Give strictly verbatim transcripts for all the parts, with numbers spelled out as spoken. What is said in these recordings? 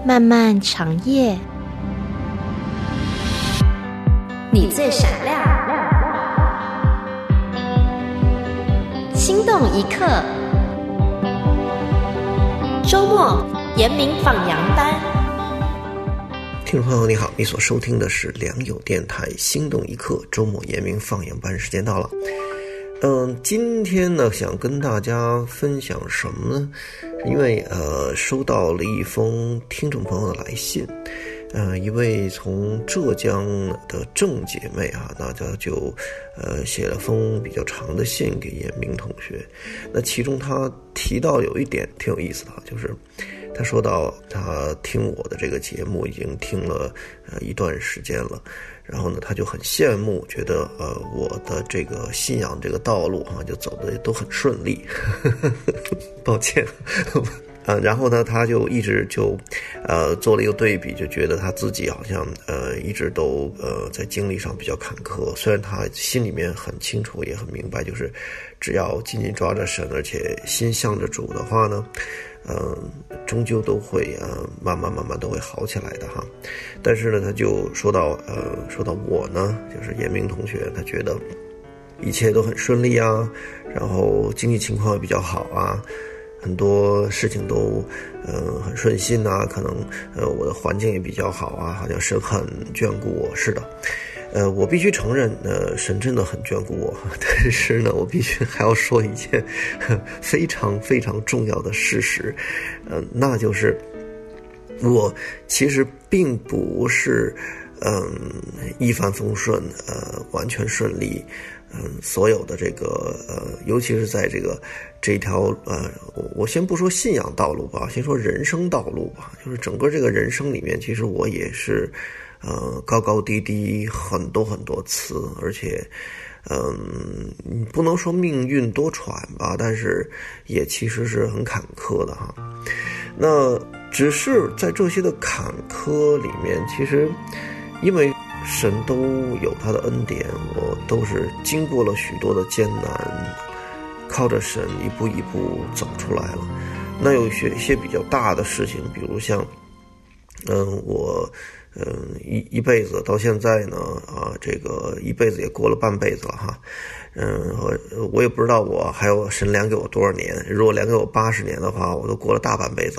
漫漫长夜，你最闪亮，心动一刻。周末严明放羊班， 听众朋友你好，你所收听的是良友电台心动一刻周末严明放羊班，时间到了。嗯，今天呢，想跟大家分享什么呢？因为呃，收到了一封听众朋友的来信，呃，一位从浙江的郑姐妹啊，那她就呃写了封比较长的信给严明同学。那其中她提到有一点挺有意思的，就是她说到她听我的这个节目已经听了呃一段时间了。然后呢，他就很羡慕，觉得呃我的这个信仰这个道路啊，就走的都很顺利。抱歉。啊，然后呢，他就一直就，呃，做了一个对比，就觉得他自己好像呃一直都呃在经历上比较坎坷。虽然他心里面很清楚，也很明白，就是只要紧紧抓着神，而且心向着主的话呢，嗯、呃，终究都会呃慢慢慢慢都会好起来的哈。但是呢，他就说到呃说到我呢，就是严明同学，他觉得一切都很顺利啊，然后经济情况也比较好啊。很多事情都呃很顺心啊，可能呃我的环境也比较好啊，好像神很眷顾我。是的，呃我必须承认呃神真的很眷顾我，但是呢我必须还要说一件非常非常重要的事实，呃那就是我其实并不是嗯、呃、一帆风顺，呃完全顺利。嗯，所有的这个呃，尤其是在这个这条呃，我我先不说信仰道路吧，先说人生道路吧。就是整个这个人生里面，其实我也是呃高高低低很多很多次，而且嗯，你不能说命运多舛吧，但是也其实是很坎坷的哈。那只是在这些的坎坷里面，其实因为神都有他的恩典，我都是经过了许多的艰难，靠着神一步一步走出来了。那有一些一些比较大的事情，比如像嗯我嗯一一辈子到现在呢啊这个一辈子也过了半辈子了哈。嗯我我也不知道我还有神量给我多少年，如果量给我八十年的话，我都过了大半辈子。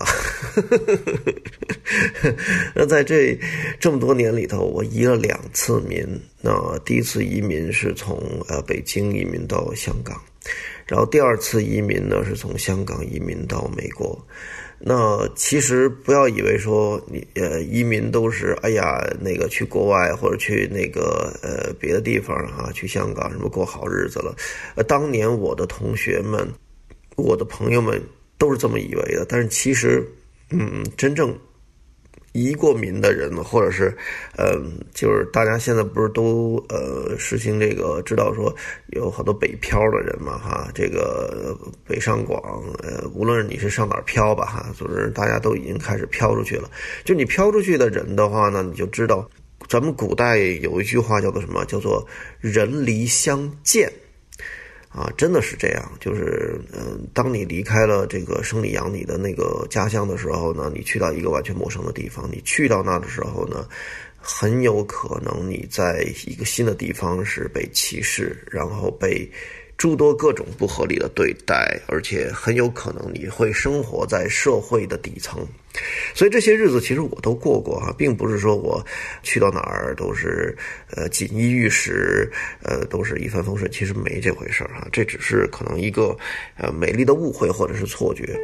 那在这这么多年里头，我移了两次民。那第一次移民是从呃北京移民到香港，然后第二次移民呢是从香港移民到美国。那其实不要以为说你呃移民都是哎呀那个去国外或者去那个呃别的地方啊，去香港什么过好日子了。呃当年我的同学们，我的朋友们都是这么以为的，但是其实嗯真正移过民的人，或者是呃就是大家现在不是都呃实行这个，知道说有好多北漂的人嘛哈，这个北上广呃无论你是上哪儿漂吧哈，就是大家都已经开始飘出去了。就你飘出去的人的话呢，你就知道咱们古代有一句话叫做什么，叫做人离乡贱啊，真的是这样。就是嗯、呃，当你离开了这个生你养你的那个家乡的时候呢，你去到一个完全陌生的地方，你去到那的时候呢，很有可能你在一个新的地方是被歧视，然后被诸多各种不合理的对待，而且很有可能你会生活在社会的底层。所以这些日子其实我都过过啊，并不是说我去到哪儿都是呃锦衣玉食，呃都是一帆风顺，其实没这回事啊，这只是可能一个呃美丽的误会或者是错觉。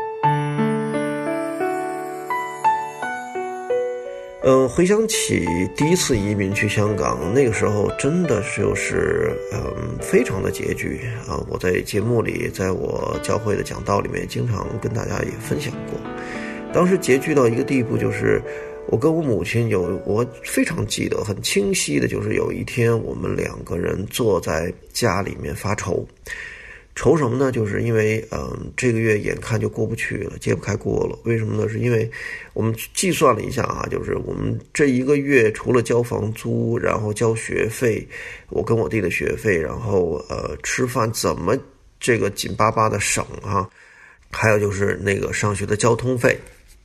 呃，回想起第一次移民去香港，那个时候真的就是嗯、呃、非常的拮据啊！我在节目里，在我教会的讲道里面，经常跟大家也分享过。当时拮据到一个地步，就是我跟我母亲有，我非常记得很清晰的，就是有一天我们两个人坐在家里面发愁。愁什么呢？就是因为嗯，这个月眼看就过不去了，揭不开锅了。为什么呢？是因为我们计算了一下啊，就是我们这一个月除了交房租，然后交学费，我跟我弟的学费，然后呃吃饭怎么这个紧巴巴的省啊，还有就是那个上学的交通费。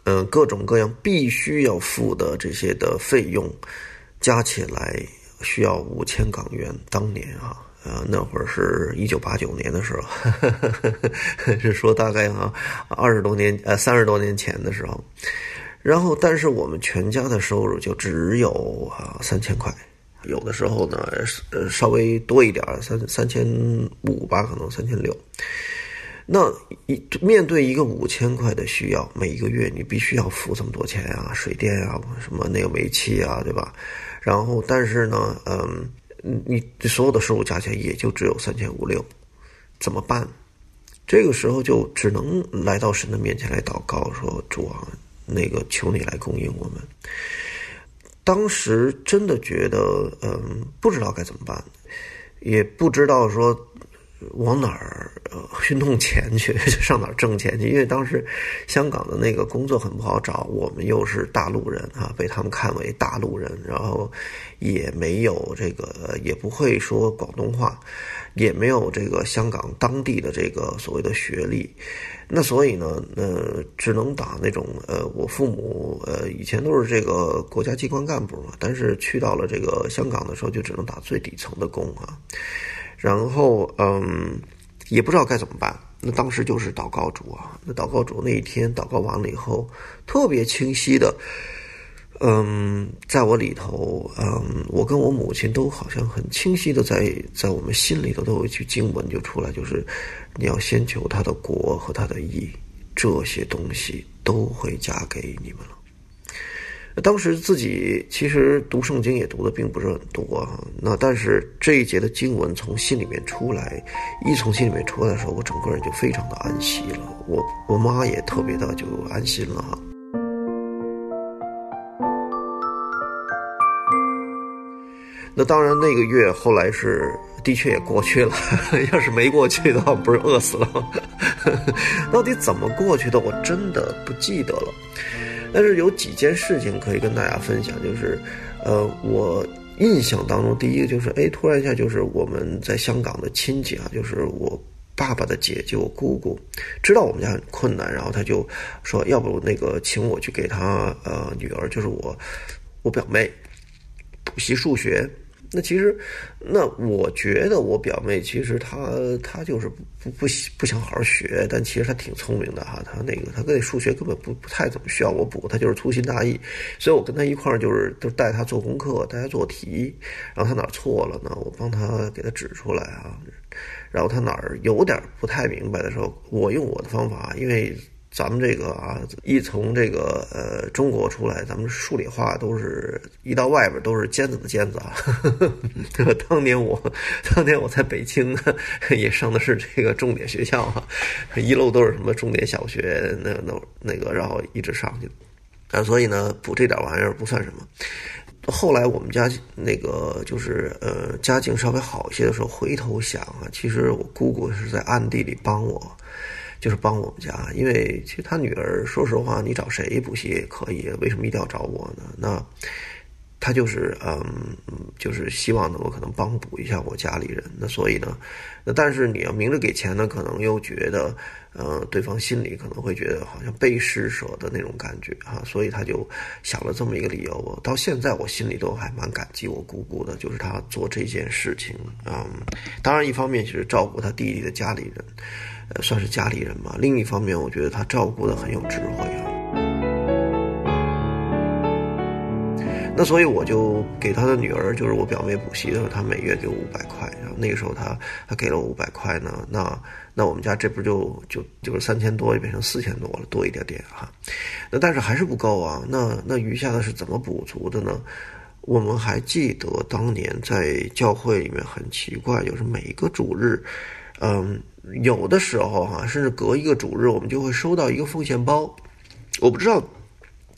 嗯、呃，各种各样必须要付的这些的费用加起来需要五千港元。当年啊，呃，那会儿是一九八九年的时候，呵呵呵是说大概啊二十多年呃三十多年前的时候。然后，但是我们全家的收入就只有啊三千块，有的时候呢，呃，稍微多一点，三三千五吧，可能三千六。那一面对一个五千块的需要，每一个月你必须要付这么多钱啊，水电啊，什么那个煤气啊，对吧？然后，但是呢，嗯，你所有的收入加起来也就只有三千五六，怎么办？这个时候就只能来到神的面前来祷告，说主啊，那个求你来供应我们。当时真的觉得，嗯，不知道该怎么办，也不知道说往哪儿呃去弄钱去，上哪儿挣钱去？因为当时香港的那个工作很不好找，我们又是大陆人啊，被他们看为大陆人，然后也没有这个，也不会说广东话，也没有这个香港当地的这个所谓的学历。那所以呢，呃，只能打那种呃，我父母呃以前都是这个国家机关干部嘛，但是去到了这个香港的时候，就只能打最底层的工啊。然后嗯，也不知道该怎么办。那当时就是祷告主啊，那祷告主那一天祷告完了以后，特别清晰的，嗯，在我里头，嗯，我跟我母亲都好像很清晰的在在我们心里头都有一句经文就出来，就是你要先求他的国和他的义，这些东西都会加给你们了。当时自己其实读圣经也读的并不是很多啊，那但是这一节的经文从心里面出来，一从心里面出来的时候，我整个人就非常的安息了，我我妈也特别的就安心了哈。那当然那个月后来是的确也过去了，要是没过去的话不是饿死了吗？到底怎么过去的我真的不记得了。但是有几件事情可以跟大家分享，就是呃我印象当中第一个就是哎突然一下就是我们在香港的亲戚啊，就是我爸爸的姐姐我姑姑知道我们家很困难，然后他就说要不那个请我去给他呃女儿，就是我我表妹补习数学。那其实，那我觉得我表妹其实她她就是不不不想好好学，但其实她挺聪明的哈。她那个她那数学根本不不太怎么需要我补，她就是粗心大意。所以我跟她一块儿就是都带她做功课，带她做题，然后她哪儿错了呢，我帮她给她指出来啊。然后她哪儿有点不太明白的时候，我用我的方法，因为咱们这个啊，一从这个呃中国出来，咱们数理化都是一到外边都是尖子的尖子啊。当年我当年我在北京呢，也上的是这个重点学校啊，一路都是什么重点小学，那那那个，然后一直上去啊，所以呢补这点玩意儿不算什么。后来我们家那个就是呃家境稍微好一些的时候，回头想啊，其实我姑姑是在暗地里帮我。就是帮我们家，因为其实他女儿说实话你找谁补习也可以，为什么一定要找我呢？那他就是嗯就是希望能够可能帮补一下我家里人。那所以呢，那但是你要明着给钱呢，可能又觉得呃对方心里可能会觉得好像被施舍的那种感觉啊，所以他就想了这么一个理由。我到现在我心里都还蛮感激我姑姑的，就是他做这件事情。嗯，当然一方面是照顾他弟弟的家里人，呃，算是家里人嘛。另一方面，我觉得他照顾的很有智慧啊。那所以我就给他的女儿，就是我表妹补习的时候，他每月给我五百块。然后那个时候他他给了我五百块呢，那那我们家这不就就就是三千多，就变成四千多了，多一点点哈。那但是还是不够啊。那那余下的是怎么补足的呢？我们还记得当年在教会里面很奇怪，就是每一个主日。嗯，有的时候哈、啊，甚至隔一个主日，我们就会收到一个奉献包。我不知道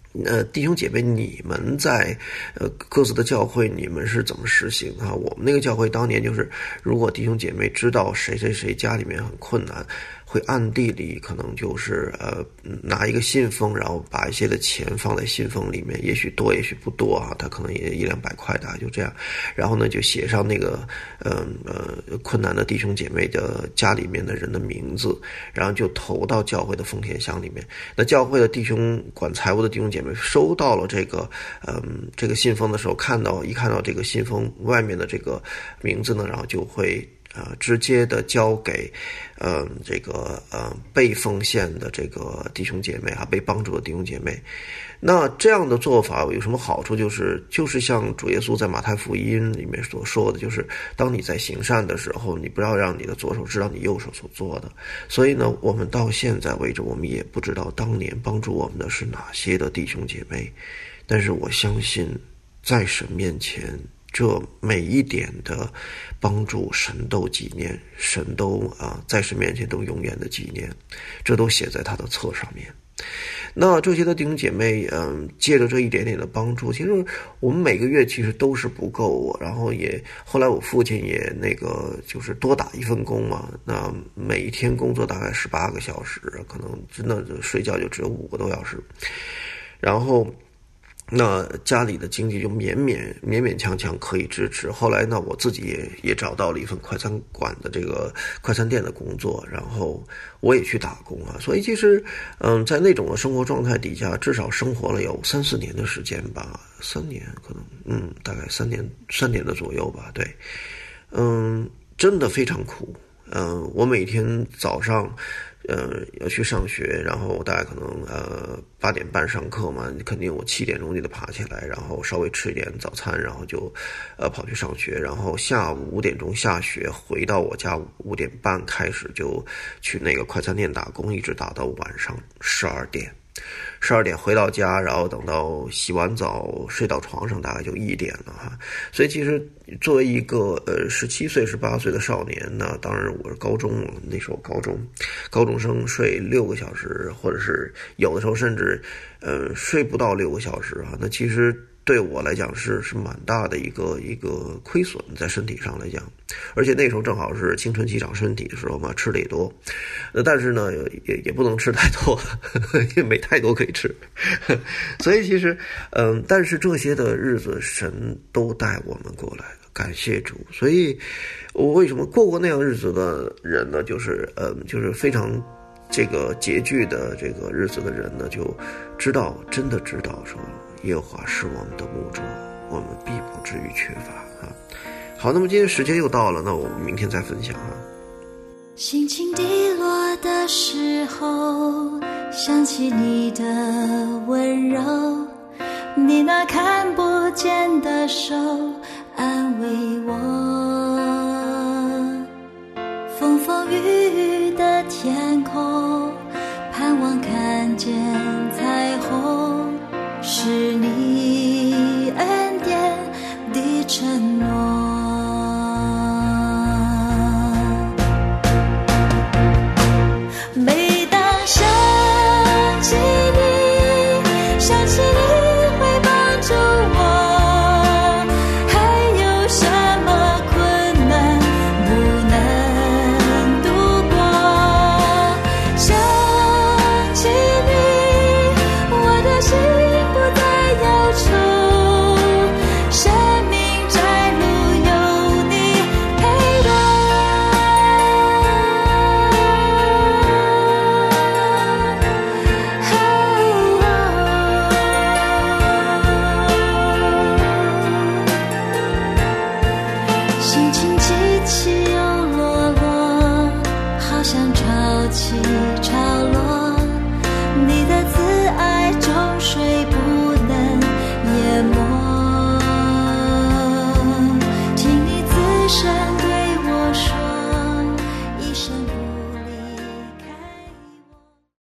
呃，弟兄姐妹，你们在呃各自的教会，你们是怎么实行啊？我们那个教会当年就是，如果弟兄姐妹知道谁谁谁家里面很困难，会暗地里可能就是呃拿一个信封，然后把一些的钱放在信封里面，也许多也许不多啊，他可能也一两百块的，就这样，然后呢就写上那个呃呃困难的弟兄姐妹的家里面的人的名字，然后就投到教会的奉献箱里面。那教会的弟兄管财务的弟兄姐妹收到了这个嗯这个信封的时候，看到一看到这个信封外面的这个名字呢，然后就会呃，直接的交给，呃，这个呃被奉献的这个弟兄姐妹啊，被帮助的弟兄姐妹。那这样的做法有什么好处？就是就是像主耶稣在马太福音里面所说的，就是当你在行善的时候，你不要让你的左手知道你右手所做的。所以呢，我们到现在为止，我们也不知道当年帮助我们的是哪些的弟兄姐妹，但是我相信，在神面前，这每一点的帮助，神都纪念，神都啊，在神面前都永远的纪念，这都写在他的册上面。那这些的弟兄姐妹，嗯，借着这一点点的帮助，其实我们每个月其实都是不够。然后也后来我父亲也那个就是多打一份工嘛，那每一天工作大概十八个小时，可能真的睡觉就只有五个多小时，然后。那家里的经济就勉勉勉勉强强可以支持。后来呢，我自己也也找到了一份快餐馆的这个快餐店的工作，然后我也去打工啊。所以其实，嗯，在那种的生活状态底下，至少生活了有三四年的时间吧，三年可能，嗯，大概三年三年的左右吧。对，嗯，真的非常苦。嗯，我每天早上。呃，要去上学，然后大概可能呃八点半上课嘛，肯定我七点钟就得爬起来，然后稍微吃一点早餐，然后就呃跑去上学，然后下午五点钟下学，回到我家五点半开始就去那个快餐店打工，一直打到晚上十二点。十二点回到家，然后等到洗完澡睡到床上，大概就一点了哈。所以其实作为一个呃十七岁、十八岁的少年，那当然我是高中，那时候高中高中生睡六个小时，或者是有的时候甚至呃睡不到六个小时啊。那其实对我来讲是是蛮大的一个一个亏损，在身体上来讲。而且那时候正好是青春期长身体的时候嘛，吃的也多，呃，但是呢也也不能吃太多，呵呵，也没太多可以吃，所以其实嗯，但是这些的日子神都带我们过来了，感谢主。所以我为什么过过那样日子的人呢，就是嗯，就是非常这个拮据的这个日子的人呢，就知道真的知道说耶和华是我们的牧者，我们必不至于缺乏啊。好，那么今天时间又到了，那我们明天再分享啊。 心情低落的时候，想起你的温柔，你那看不见的手安慰我。风风雨雨的天空，